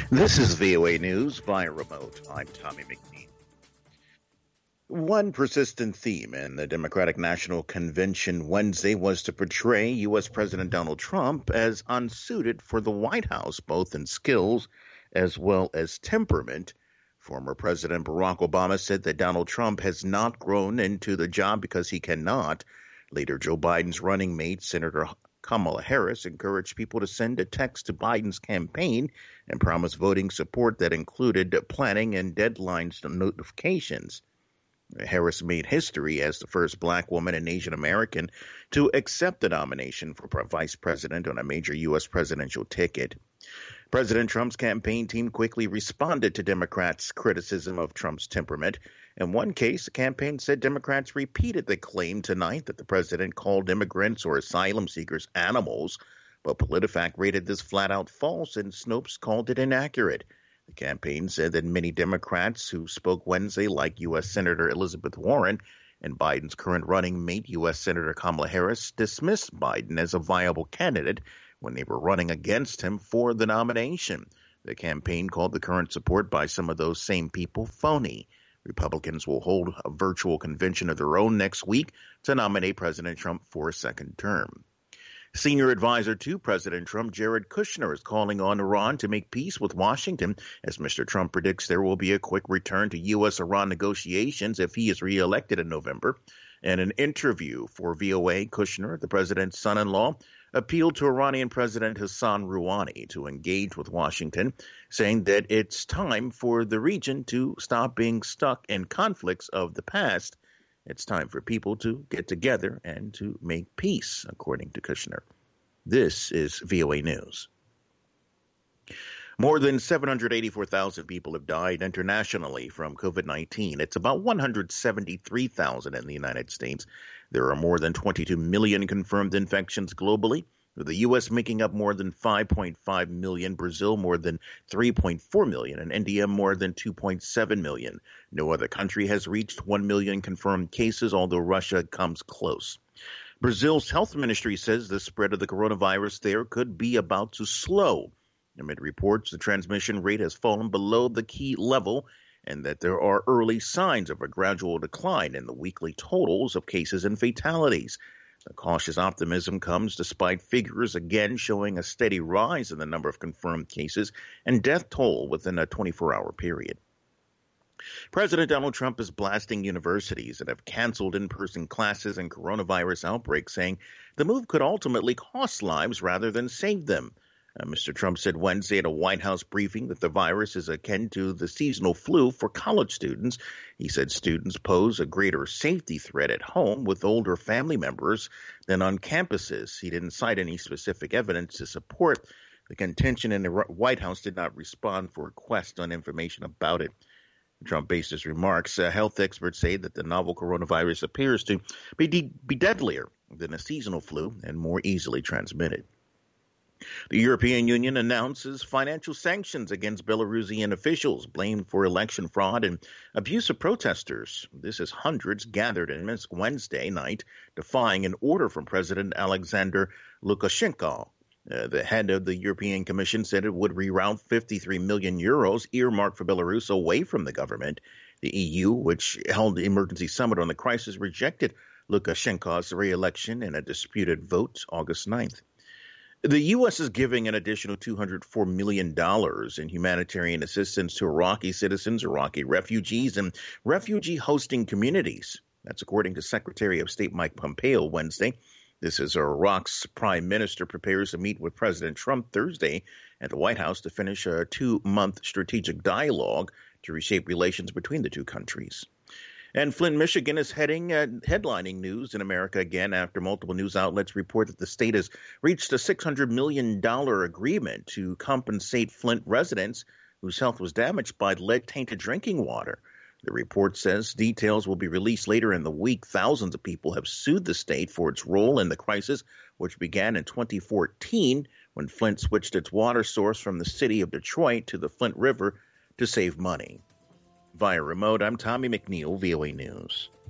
This is VOA News via remote. I'm Tommy McNeil. One persistent theme in the Democratic National Convention Wednesday was to portray U.S. President Donald Trump as unsuited for the White House, both in skills as well as temperament. Former President Barack Obama said that Donald Trump has not grown into the job because he cannot. Later, Joe Biden's running mate, Senator Kamala Harris, encouraged people to send a text to Biden's campaign and promised voting support that included planning and deadlines to notifications. Harris made history as the first black woman and Asian American to accept the nomination for vice president on a major U.S. presidential ticket. President Trump's campaign team quickly responded to Democrats' criticism of Trump's temperament. In one case, the campaign said Democrats repeated the claim tonight that the president called immigrants or asylum seekers animals, but PolitiFact rated this flat out false and Snopes called it inaccurate. The campaign said that many Democrats who spoke Wednesday, like U.S. Senator Elizabeth Warren and Biden's current running mate, U.S. Senator Kamala Harris, dismissed Biden as a viable candidate when they were running against him for the nomination. The campaign called the current support by some of those same people phony. Republicans will hold a virtual convention of their own next week to nominate President Trump for a second term. Senior advisor to President Trump, Jared Kushner, is calling on Iran to make peace with Washington as Mr. Trump predicts there will be a quick return to U.S.-Iran negotiations if he is reelected in November. In an interview for VOA, Kushner, the president's son-in-law, appealed to Iranian President Hassan Rouhani to engage with Washington, saying that it's time for the region to stop being stuck in conflicts of the past. It's time for people to get together and to make peace, according to Kushner. This is VOA News. More than 784,000 people have died internationally from COVID-19. It's about 173,000 in the United States. There are more than 22 million confirmed infections globally, with the U.S. making up more than 5.5 million, Brazil more than 3.4 million, and India more than 2.7 million. No other country has reached 1 million confirmed cases, although Russia comes close. Brazil's health ministry says the spread of the coronavirus there could be about to slow. Amid reports, the transmission rate has fallen below the key level and that there are early signs of a gradual decline in the weekly totals of cases and fatalities. The cautious optimism comes despite figures again showing a steady rise in the number of confirmed cases and death toll within a 24-hour period. President Donald Trump is blasting universities that have canceled in-person classes and coronavirus outbreaks, saying the move could ultimately cost lives rather than save them. Mr. Trump said Wednesday at a White House briefing that the virus is akin to the seasonal flu for college students. He said students pose a greater safety threat at home with older family members than on campuses. He didn't cite any specific evidence to support the contention, and the White House did not respond for requests on information about it. Trump based his remarks. Health experts say that the novel coronavirus appears to be deadlier than a seasonal flu and more easily transmitted. The European Union announces financial sanctions against Belarusian officials blamed for election fraud and abuse of protesters. This as hundreds gathered in Minsk Wednesday night, defying an order from President Alexander Lukashenko. The head of the European Commission said it would reroute 53 million euros earmarked for Belarus away from the government. The EU, which held the emergency summit on the crisis, rejected Lukashenko's re-election in a disputed vote August 9th. The U.S. is giving an additional $204 million in humanitarian assistance to Iraqi citizens, Iraqi refugees, and refugee-hosting communities. That's according to Secretary of State Mike Pompeo Wednesday. This is Iraq's prime minister prepares to meet with President Trump Thursday at the White House to finish a 2-month strategic dialogue to reshape relations between the two countries. And Flint, Michigan is headlining news in America again after multiple news outlets report that the state has reached a $600 million agreement to compensate Flint residents whose health was damaged by lead-tainted drinking water. The report says details will be released later in the week. Thousands of people have sued the state for its role in the crisis, which began in 2014 when Flint switched its water source from the city of Detroit to the Flint River to save money. Via remote, I'm Tommy McNeil, VOA News.